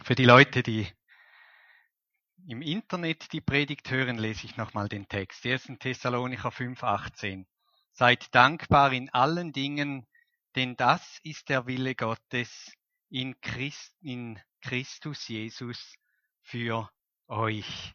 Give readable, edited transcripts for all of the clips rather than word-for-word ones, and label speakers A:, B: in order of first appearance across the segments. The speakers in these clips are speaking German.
A: Für die Leute, die im Internet die Predigt hören, lese ich nochmal den Text. 1. Thessalonicher 5,18. Seid dankbar in allen Dingen, denn das ist der Wille Gottes in Christus Jesus für euch.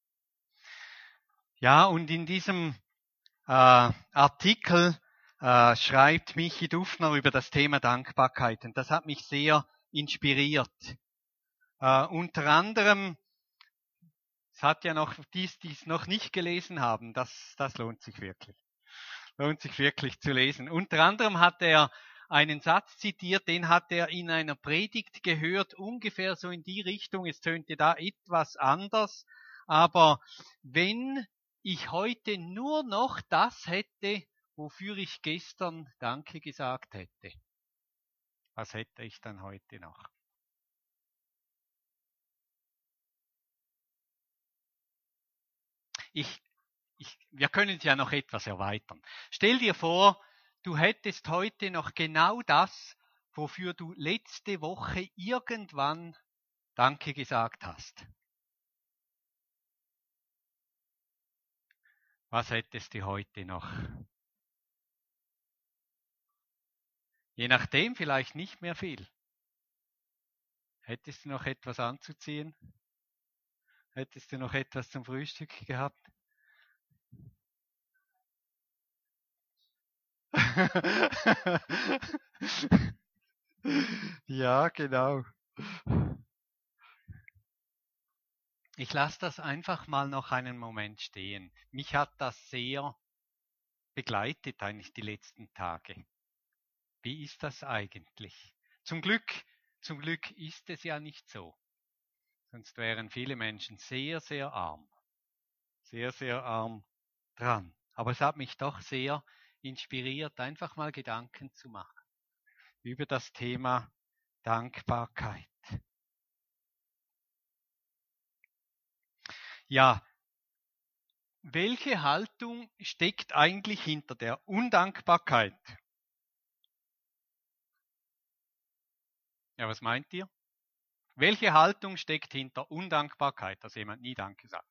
A: Ja, und in diesem Artikel schreibt Michi Dufner über das Thema Dankbarkeit. Und das hat mich sehr inspiriert. Unter anderem, es hat ja noch die es noch nicht gelesen haben, das lohnt sich wirklich. Lohnt sich wirklich zu lesen. Unter anderem hat er einen Satz zitiert, den hat er in einer Predigt gehört, ungefähr so in die Richtung, es tönte da etwas anders, aber wenn ich heute nur noch das hätte, wofür ich gestern Danke gesagt hätte, was hätte ich dann heute noch? Wir können es ja noch etwas erweitern. Stell dir vor, du hättest heute noch genau das, wofür du letzte Woche irgendwann Danke gesagt hast. Was hättest du heute noch? Je nachdem vielleicht nicht mehr viel. Hättest du noch etwas anzuziehen? Hättest du noch etwas zum Frühstück gehabt? Ja, genau. Ich lasse das einfach mal noch einen Moment stehen. Mich hat das sehr begleitet eigentlich die letzten Tage. Wie ist das eigentlich? Zum Glück ist es ja nicht so. Sonst wären viele Menschen sehr, sehr arm dran. Aber es hat mich doch sehr inspiriert, einfach mal Gedanken zu machen über das Thema Dankbarkeit. Ja, welche Haltung steckt eigentlich hinter der Undankbarkeit? Ja, was meint ihr? Welche Haltung steckt hinter Undankbarkeit, dass jemand nie Danke sagt?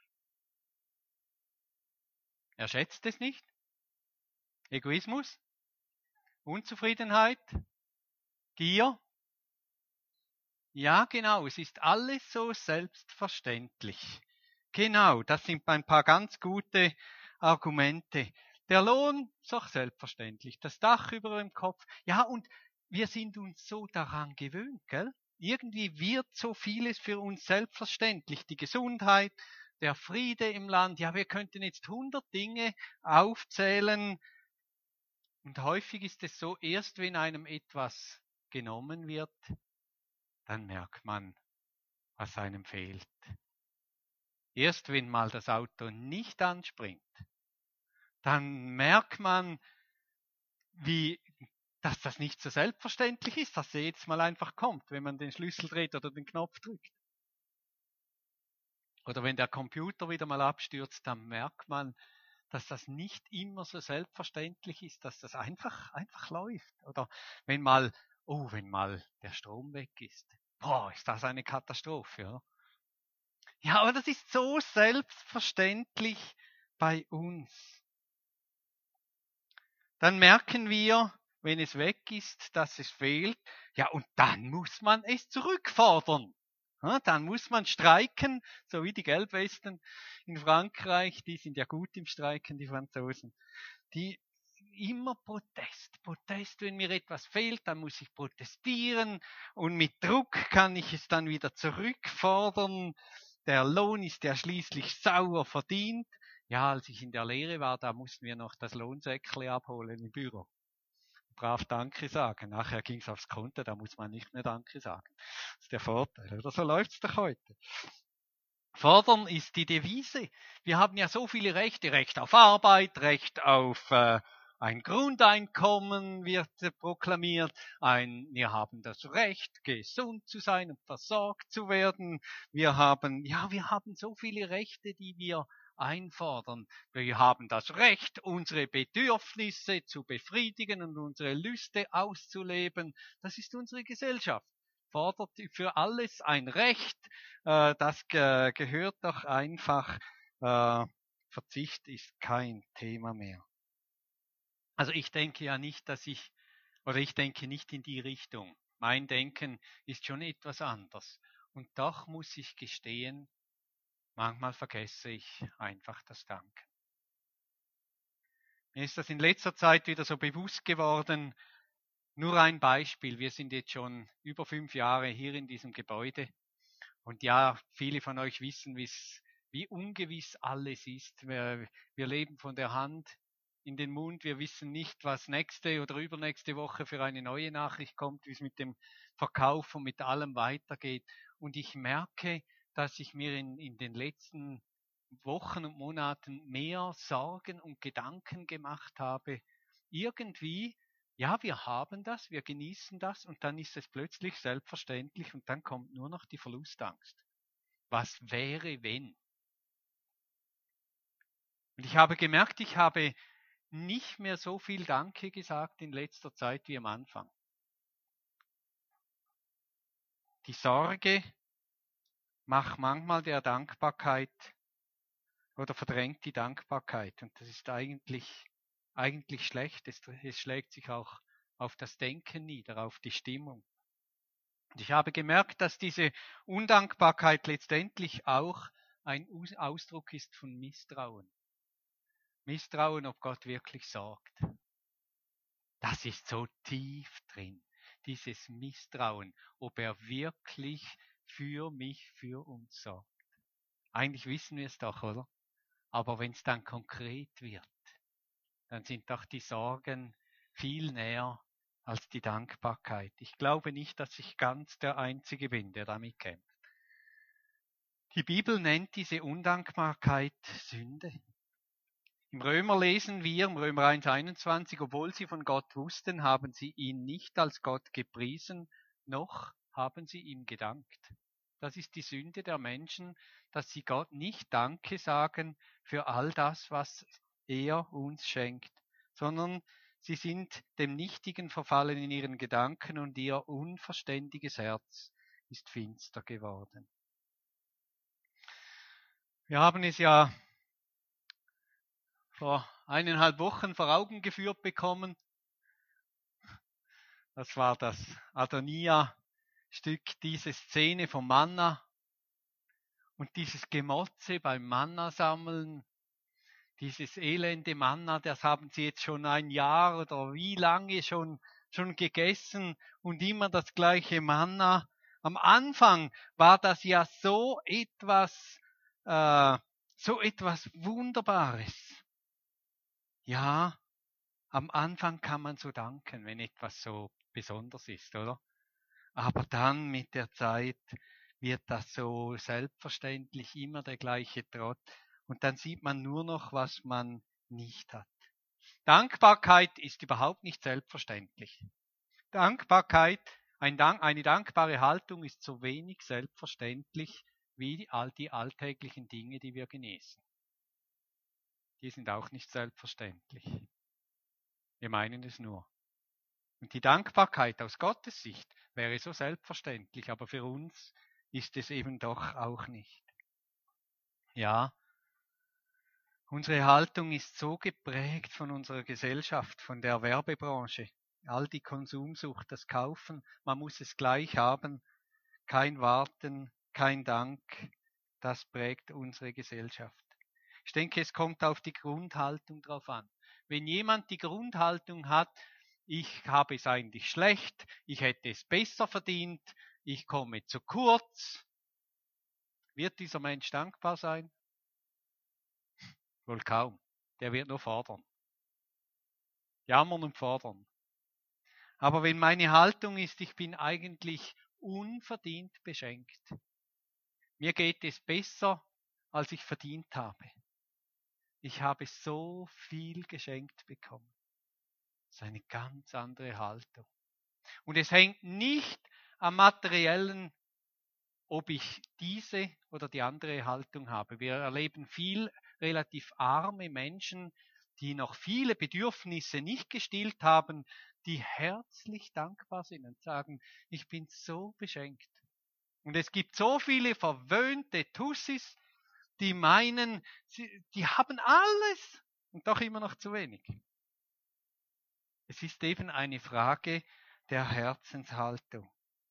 A: Er schätzt es nicht? Egoismus? Unzufriedenheit? Gier? Ja, genau, es ist alles so selbstverständlich. Genau, das sind ein paar ganz gute Argumente. Der Lohn ist auch selbstverständlich. Das Dach über dem Kopf. Ja, und wir sind uns so daran gewöhnt, gell? Irgendwie wird so vieles für uns selbstverständlich. Die Gesundheit, der Friede im Land. Ja, wir könnten jetzt 100 Dinge aufzählen. Und häufig ist es so, erst wenn einem etwas genommen wird, dann merkt man, was einem fehlt. Erst wenn mal das Auto nicht anspringt, dann merkt man, dass das nicht so selbstverständlich ist, dass er jedes Mal einfach kommt, wenn man den Schlüssel dreht oder den Knopf drückt. Oder wenn der Computer wieder mal abstürzt, dann merkt man, dass das nicht immer so selbstverständlich ist, dass das einfach läuft. Oder wenn mal der Strom weg ist. Boah, ist das eine Katastrophe, ja? Ja, aber das ist so selbstverständlich bei uns. Dann merken wir, wenn es weg ist, dass es fehlt. Ja, und dann muss man es zurückfordern. Ja, dann muss man streiken, so wie die Gelbwesten in Frankreich. Die sind ja gut im Streiken, die Franzosen. Die immer Protest, wenn mir etwas fehlt, dann muss ich protestieren und mit Druck kann ich es dann wieder zurückfordern. Der Lohn ist ja schließlich sauer verdient. Ja, als ich in der Lehre war, da mussten wir noch das Lohnsäckle abholen im Büro. Brav Danke sagen. Nachher ging es aufs Konto, da muss man nicht mehr Danke sagen. Das ist der Vorteil, oder? So läuft's doch heute. Fordern ist die Devise. Wir haben ja so viele Rechte. Recht auf Arbeit, Recht auf ein Grundeinkommen wird proklamiert. Wir haben das Recht, gesund zu sein und versorgt zu werden. Wir haben so viele Rechte, die wir einfordern. Wir haben das Recht, unsere Bedürfnisse zu befriedigen und unsere Lüste auszuleben. Das ist unsere Gesellschaft. fordert für alles ein Recht. Das gehört doch einfach. Verzicht ist kein Thema mehr. Also ich denke ja nicht, ich denke nicht in die Richtung. Mein Denken ist schon etwas anders. Und doch muss ich gestehen, manchmal vergesse ich einfach das Danken. Mir ist das in letzter Zeit wieder so bewusst geworden. Nur ein Beispiel. Wir sind jetzt schon über 5 Jahre hier in diesem Gebäude. Und ja, viele von euch wissen, wie ungewiss alles ist. Wir leben von der Hand in den Mund. Wir wissen nicht, was nächste oder übernächste Woche für eine neue Nachricht kommt, wie es mit dem Verkauf und mit allem weitergeht. Und ich merke, dass ich mir in den letzten Wochen und Monaten mehr Sorgen und Gedanken gemacht habe. Irgendwie, ja, wir haben das, wir genießen das und dann ist es plötzlich selbstverständlich und dann kommt nur noch die Verlustangst. Was wäre, wenn? Und ich habe gemerkt, ich habe nicht mehr so viel Danke gesagt in letzter Zeit wie am Anfang. Die Sorge macht manchmal der Dankbarkeit oder verdrängt die Dankbarkeit. Und das ist eigentlich schlecht. Es schlägt sich auch auf das Denken nieder, auf die Stimmung. Und ich habe gemerkt, dass diese Undankbarkeit letztendlich auch ein Ausdruck ist von Misstrauen. Misstrauen, ob Gott wirklich sorgt. Das ist so tief drin, dieses Misstrauen, ob er wirklich für mich, für uns sorgt. Eigentlich wissen wir es doch, oder? Aber wenn es dann konkret wird, dann sind doch die Sorgen viel näher als die Dankbarkeit. Ich glaube nicht, dass ich ganz der Einzige bin, der damit kämpft. Die Bibel nennt diese Undankbarkeit Sünde. Im Römer lesen wir, im Römer 1,21, obwohl sie von Gott wussten, haben sie ihn nicht als Gott gepriesen, noch haben sie ihm gedankt. Das ist die Sünde der Menschen, dass sie Gott nicht Danke sagen für all das, was er uns schenkt, sondern sie sind dem Nichtigen verfallen in ihren Gedanken und ihr unverständiges Herz ist finster geworden. Wir haben es ja vor 1,5 Wochen vor Augen geführt bekommen. Das war das Adonia-Stück, diese Szene vom Manna und dieses Gemotze beim Manna-Sammeln, dieses elende Manna, das haben sie jetzt schon 1 Jahr oder wie lange schon gegessen und immer das gleiche Manna. Am Anfang war das ja so etwas Wunderbares. Ja, am Anfang kann man so danken, wenn etwas so besonders ist, oder? Aber dann mit der Zeit wird das so selbstverständlich immer der gleiche Trott. Und dann sieht man nur noch, was man nicht hat. Dankbarkeit ist überhaupt nicht selbstverständlich. Dankbarkeit, eine dankbare Haltung ist so wenig selbstverständlich wie all die alltäglichen Dinge, die wir genießen. Die sind auch nicht selbstverständlich. Wir meinen es nur. Und die Dankbarkeit aus Gottes Sicht wäre so selbstverständlich, aber für uns ist es eben doch auch nicht. Ja, unsere Haltung ist so geprägt von unserer Gesellschaft, von der Werbebranche. All die Konsumsucht, das Kaufen, man muss es gleich haben, kein Warten, kein Dank, das prägt unsere Gesellschaft. Ich denke, es kommt auf die Grundhaltung drauf an. Wenn jemand die Grundhaltung hat, ich habe es eigentlich schlecht, ich hätte es besser verdient, ich komme zu kurz, wird dieser Mensch dankbar sein? Wohl kaum. Der wird nur fordern. Jammern und fordern. Aber wenn meine Haltung ist, ich bin eigentlich unverdient beschenkt. Mir geht es besser, als ich verdient habe. Ich habe so viel geschenkt bekommen. Das ist eine ganz andere Haltung. Und es hängt nicht am materiellen, ob ich diese oder die andere Haltung habe. Wir erleben viel relativ arme Menschen, die noch viele Bedürfnisse nicht gestillt haben, die herzlich dankbar sind und sagen, ich bin so beschenkt. Und es gibt so viele verwöhnte Tussis, die meinen, die haben alles und doch immer noch zu wenig. Es ist eben eine Frage der Herzenshaltung.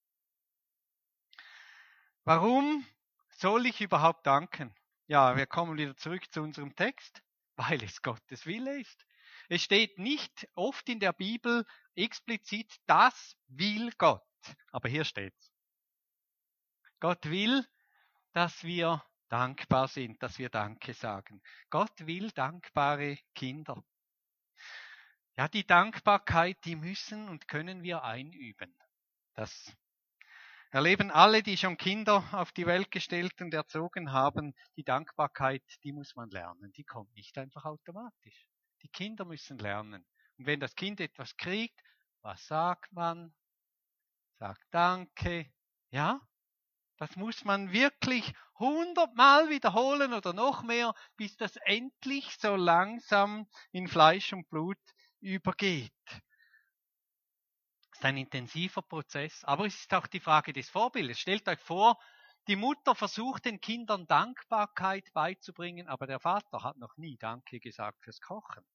A: Warum soll ich überhaupt danken? Ja, wir kommen wieder zurück zu unserem Text, weil es Gottes Wille ist. Es steht nicht oft in der Bibel explizit, das will Gott. Aber hier steht's. Gott will, dass wir dankbar sind, dass wir Danke sagen. Gott will dankbare Kinder. Ja, die Dankbarkeit, die müssen und können wir einüben. Das erleben alle, die schon Kinder auf die Welt gestellt und erzogen haben. Die Dankbarkeit, die muss man lernen. Die kommt nicht einfach automatisch. Die Kinder müssen lernen. Und wenn das Kind etwas kriegt, was sagt man? Sagt Danke. Ja, das muss man wirklich 100-mal wiederholen oder noch mehr, bis das endlich so langsam in Fleisch und Blut übergeht. Das ist ein intensiver Prozess, aber es ist auch die Frage des Vorbildes. Stellt euch vor, die Mutter versucht den Kindern Dankbarkeit beizubringen, aber der Vater hat noch nie Danke gesagt fürs Kochen.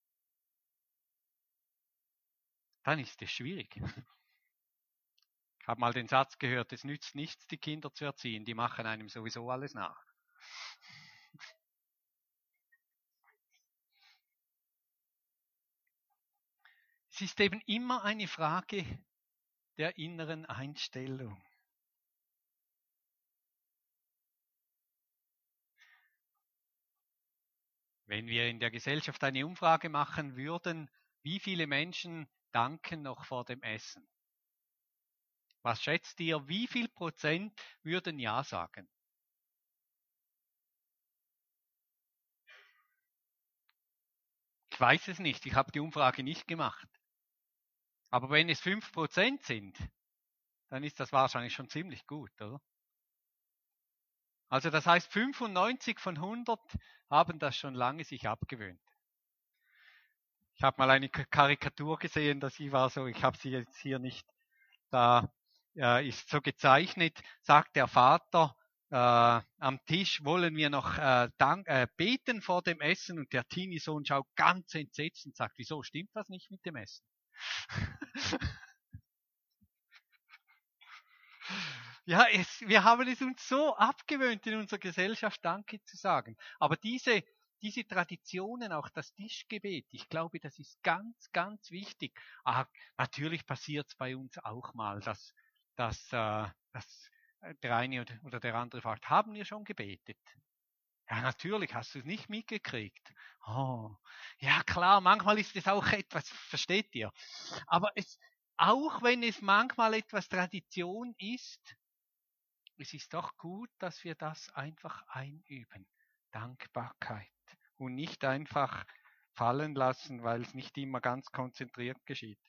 A: Dann ist es schwierig. Ich habe mal den Satz gehört, es nützt nichts, die Kinder zu erziehen, die machen einem sowieso alles nach. Es ist eben immer eine Frage der inneren Einstellung. Wenn wir in der Gesellschaft eine Umfrage machen würden, wie viele Menschen danken noch vor dem Essen? Was schätzt ihr, wie viel Prozent würden Ja sagen? Ich weiß es nicht, ich habe die Umfrage nicht gemacht. Aber wenn es 5% sind, dann ist das wahrscheinlich schon ziemlich gut, oder? Also das heißt, 95 von 100 haben das schon lange sich abgewöhnt. Ich habe mal eine Karikatur gesehen, dass sie war so, ich habe sie jetzt hier nicht, da ist so gezeichnet, sagt der Vater, am Tisch wollen wir noch beten vor dem Essen und der Teenie-Sohn schaut ganz entsetzt und sagt, wieso stimmt was nicht mit dem Essen? Ja, wir haben es uns so abgewöhnt, in unserer Gesellschaft Danke zu sagen. Aber diese Traditionen, auch das Tischgebet, ich glaube, das ist ganz, ganz wichtig. Natürlich passiert es bei uns auch mal, dass der eine oder der andere fragt, haben wir schon gebetet? Ja, natürlich, hast du es nicht mitgekriegt. Oh, ja klar, manchmal ist es auch etwas, versteht ihr? Aber auch wenn es manchmal etwas Tradition ist, es ist doch gut, dass wir das einfach einüben. Dankbarkeit. Und nicht einfach fallen lassen, weil es nicht immer ganz konzentriert geschieht.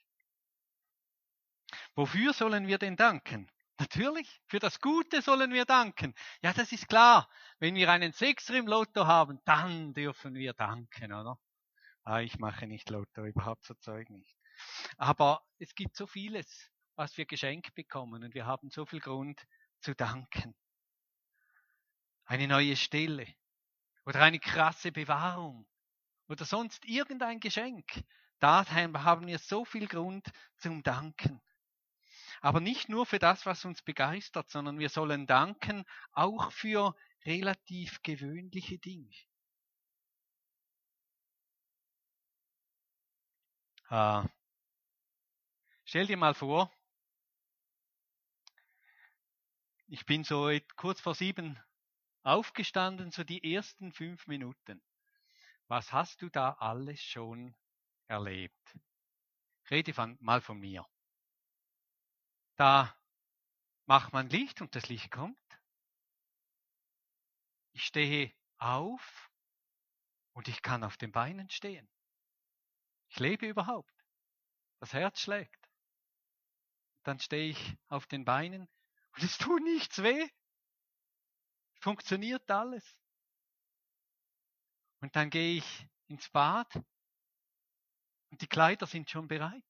A: Wofür sollen wir denn danken? Natürlich, für das Gute sollen wir danken. Ja, das ist klar. Wenn wir einen Sechser im Lotto haben, dann dürfen wir danken, oder? Ich mache nicht Lotto, überhaupt so Zeug nicht. Aber es gibt so vieles, was wir geschenkt bekommen und wir haben so viel Grund zu danken. Eine neue Stelle oder eine krasse Bewahrung oder sonst irgendein Geschenk. Da haben wir so viel Grund zum Danken. Aber nicht nur für das, was uns begeistert, sondern wir sollen danken auch für relativ gewöhnliche Dinge. Stell dir mal vor, ich bin so kurz vor 7 aufgestanden, so die ersten 5 Minuten. Was hast du da alles schon erlebt? Rede mal von mir. Da macht man Licht und das Licht kommt. Ich stehe auf und ich kann auf den Beinen stehen. Ich lebe überhaupt. Das Herz schlägt. Dann stehe ich auf den Beinen und es tut nichts weh. Funktioniert alles. Und dann gehe ich ins Bad und die Kleider sind schon bereit.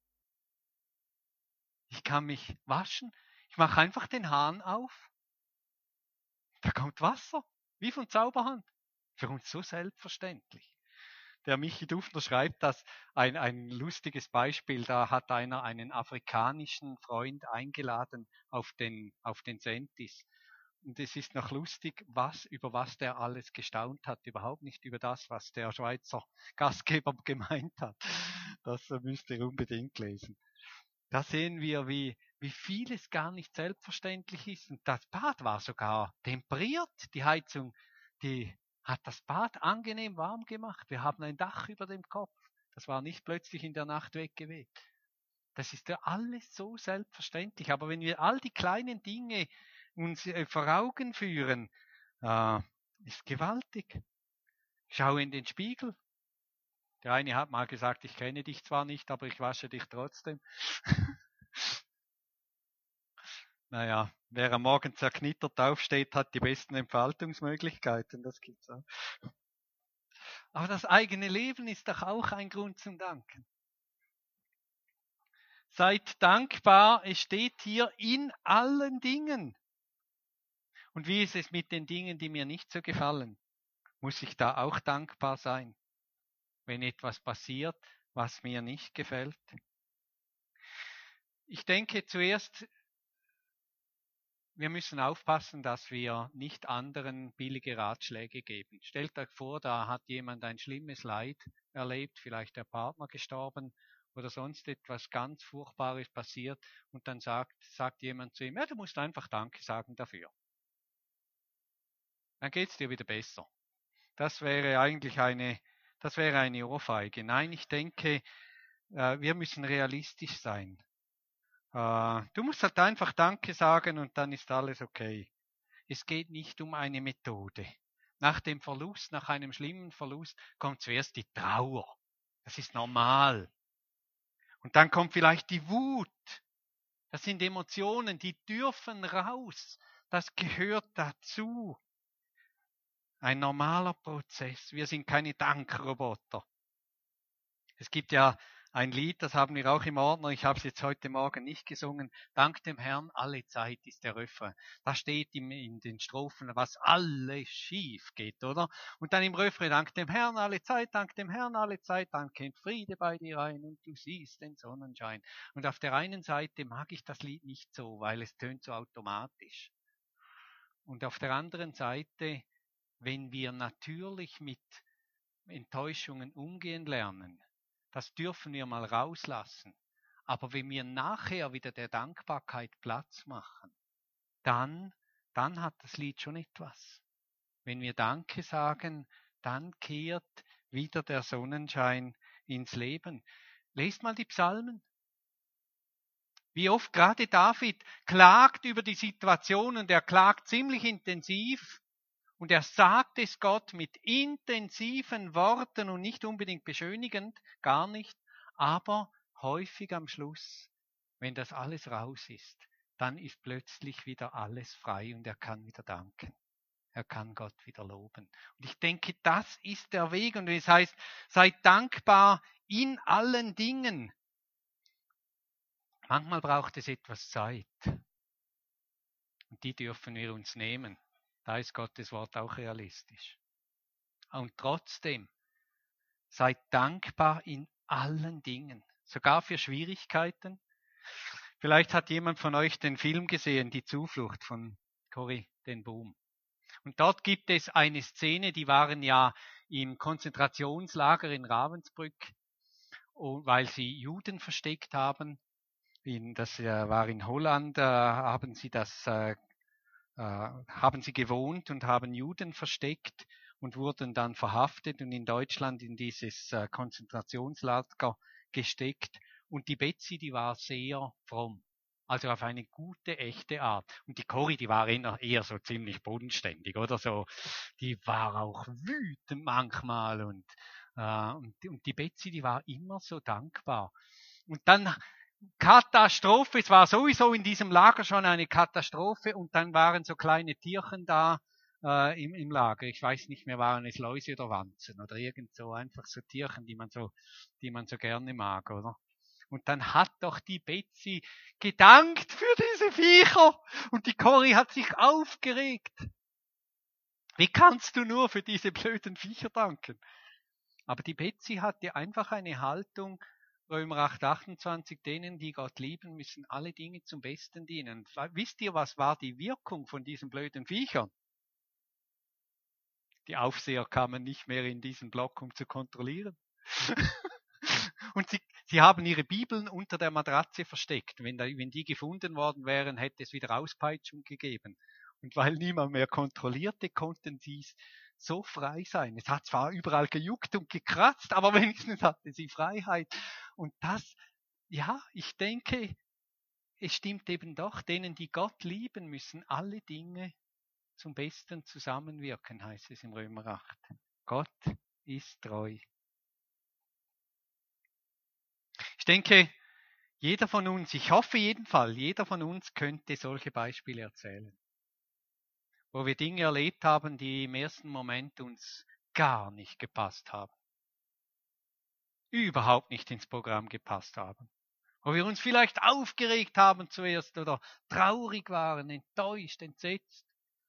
A: Ich kann mich waschen. Ich mache einfach den Hahn auf. Da kommt Wasser, wie von Zauberhand. Für uns so selbstverständlich. Der Michi Dufner schreibt das, ein lustiges Beispiel, da hat einer einen afrikanischen Freund eingeladen auf den Sentis. Und es ist noch lustig, über was der alles gestaunt hat. Überhaupt nicht über das, was der Schweizer Gastgeber gemeint hat. Das müsst ihr unbedingt lesen. Da sehen wir, wie vieles gar nicht selbstverständlich ist. Und das Bad war sogar temperiert. Die Heizung, die hat das Bad angenehm warm gemacht. Wir haben ein Dach über dem Kopf. Das war nicht plötzlich in der Nacht weggeweht. Das ist ja alles so selbstverständlich. Aber wenn wir all die kleinen Dinge uns vor Augen führen, ist gewaltig. Schau in den Spiegel. Der eine hat mal gesagt, ich kenne dich zwar nicht, aber ich wasche dich trotzdem. Naja, wer am Morgen zerknittert aufsteht, hat die besten Entfaltungsmöglichkeiten. Das gibt's auch. Aber das eigene Leben ist doch auch ein Grund zum Danken. Seid dankbar, es steht hier in allen Dingen. Und wie ist es mit den Dingen, die mir nicht so gefallen? Muss ich da auch dankbar sein, wenn etwas passiert, was mir nicht gefällt? Ich denke zuerst, wir müssen aufpassen, dass wir nicht anderen billige Ratschläge geben. Stellt euch vor, da hat jemand ein schlimmes Leid erlebt, vielleicht der Partner gestorben oder sonst etwas ganz Furchtbares passiert und dann sagt jemand zu ihm, ja, du musst einfach Danke sagen dafür. Dann geht's dir wieder besser. Das wäre eigentlich eine Ohrfeige. Nein, ich denke, wir müssen realistisch sein. Du musst halt einfach Danke sagen und dann ist alles okay. Es geht nicht um eine Methode. Nach dem Verlust, nach einem schlimmen Verlust, kommt zuerst die Trauer. Das ist normal. Und dann kommt vielleicht die Wut. Das sind Emotionen, die dürfen raus. Das gehört dazu. Ein normaler Prozess. Wir sind keine Dankroboter. Es gibt ja ein Lied, das haben wir auch im Ordner, ich habe es jetzt heute Morgen nicht gesungen. Dank dem Herrn alle Zeit ist der Refrain. Da steht in den Strophen, was alles schief geht, oder? Und dann im Refrain, dank dem Herrn alle Zeit, dank dem Herrn alle Zeit, dann kennt Friede bei dir ein und du siehst den Sonnenschein. Und auf der einen Seite mag ich das Lied nicht so, weil es tönt so automatisch. Und auf der anderen Seite, wenn wir natürlich mit Enttäuschungen umgehen lernen, das dürfen wir mal rauslassen. Aber wenn wir nachher wieder der Dankbarkeit Platz machen, dann hat das Lied schon etwas. Wenn wir Danke sagen, dann kehrt wieder der Sonnenschein ins Leben. Lest mal die Psalmen. Wie oft gerade David klagt über die Situation und er klagt ziemlich intensiv. Und er sagt es Gott mit intensiven Worten und nicht unbedingt beschönigend, gar nicht, aber häufig am Schluss, wenn das alles raus ist, dann ist plötzlich wieder alles frei und er kann wieder danken. Er kann Gott wieder loben. Und ich denke, das ist der Weg. Und es heißt, seid dankbar in allen Dingen. Manchmal braucht es etwas Zeit. Und die dürfen wir uns nehmen. Da ist Gottes Wort auch realistisch. Und trotzdem, seid dankbar in allen Dingen, sogar für Schwierigkeiten. Vielleicht hat jemand von euch den Film gesehen, Die Zuflucht von Corrie ten Boom. Und dort gibt es eine Szene, die waren ja im Konzentrationslager in Ravensbrück, weil sie Juden versteckt haben. Das war in Holland, haben sie gewohnt und haben Juden versteckt und wurden dann verhaftet und in Deutschland in dieses Konzentrationslager gesteckt. Und die Betsy, die war sehr fromm. Also auf eine gute, echte Art. Und die Corrie, die war eher so ziemlich bodenständig, oder so. Die war auch wütend manchmal und die Betsy, die war immer so dankbar. Und dann Katastrophe, es war sowieso in diesem Lager schon eine Katastrophe und dann waren so kleine Tierchen da im Lager. Ich weiß nicht mehr, waren es Läuse oder Wanzen oder irgend so, einfach so Tierchen, die man so gerne mag, oder? Und dann hat doch die Betsy gedankt für diese Viecher und die Cory hat sich aufgeregt. Wie kannst du nur für diese blöden Viecher danken? Aber die Betsy hatte einfach eine Haltung, Römer 8, 28, denen, die Gott lieben, müssen alle Dinge zum Besten dienen. Wisst ihr, was war die Wirkung von diesen blöden Viechern? Die Aufseher kamen nicht mehr in diesen Block, um zu kontrollieren. Und sie haben ihre Bibeln unter der Matratze versteckt. Wenn die gefunden worden wären, hätte es wieder Auspeitschung gegeben. Und weil niemand mehr kontrollierte, konnten sie so frei sein. Es hat zwar überall gejuckt und gekratzt, aber wenigstens hatte sie Freiheit. Und das, ja, ich denke, es stimmt eben doch, denen, die Gott lieben, müssen alle Dinge zum Besten zusammenwirken, heißt es im Römer 8. Gott ist treu. Ich denke, jeder von uns, ich hoffe jedenfalls, jeder von uns könnte solche Beispiele erzählen, wo wir Dinge erlebt haben, die im ersten Moment uns gar nicht gepasst haben, überhaupt nicht ins Programm gepasst haben, wo wir uns vielleicht aufgeregt haben zuerst oder traurig waren, enttäuscht, entsetzt.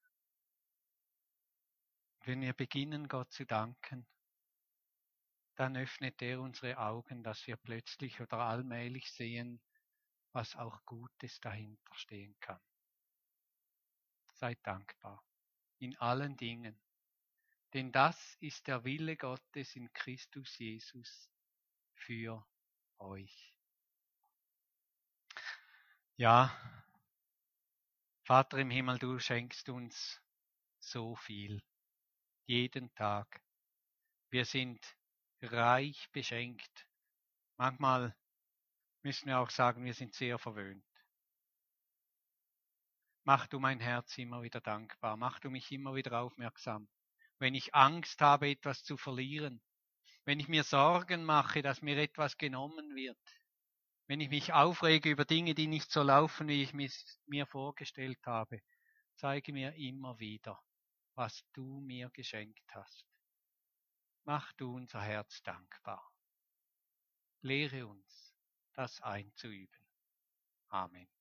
A: Wenn wir beginnen, Gott zu danken, dann öffnet er unsere Augen, dass wir plötzlich oder allmählich sehen, was auch Gutes dahinter stehen kann. Seid dankbar in allen Dingen, denn das ist der Wille Gottes in Christus Jesus für euch. Ja, Vater im Himmel, du schenkst uns so viel, jeden Tag. Wir sind reich beschenkt. Manchmal müssen wir auch sagen, wir sind sehr verwöhnt. Mach du mein Herz immer wieder dankbar. Mach du mich immer wieder aufmerksam. Wenn ich Angst habe, etwas zu verlieren. Wenn ich mir Sorgen mache, dass mir etwas genommen wird. Wenn ich mich aufrege über Dinge, die nicht so laufen, wie ich mir vorgestellt habe. Zeige mir immer wieder, was du mir geschenkt hast. Mach du unser Herz dankbar. Lehre uns, das einzuüben. Amen.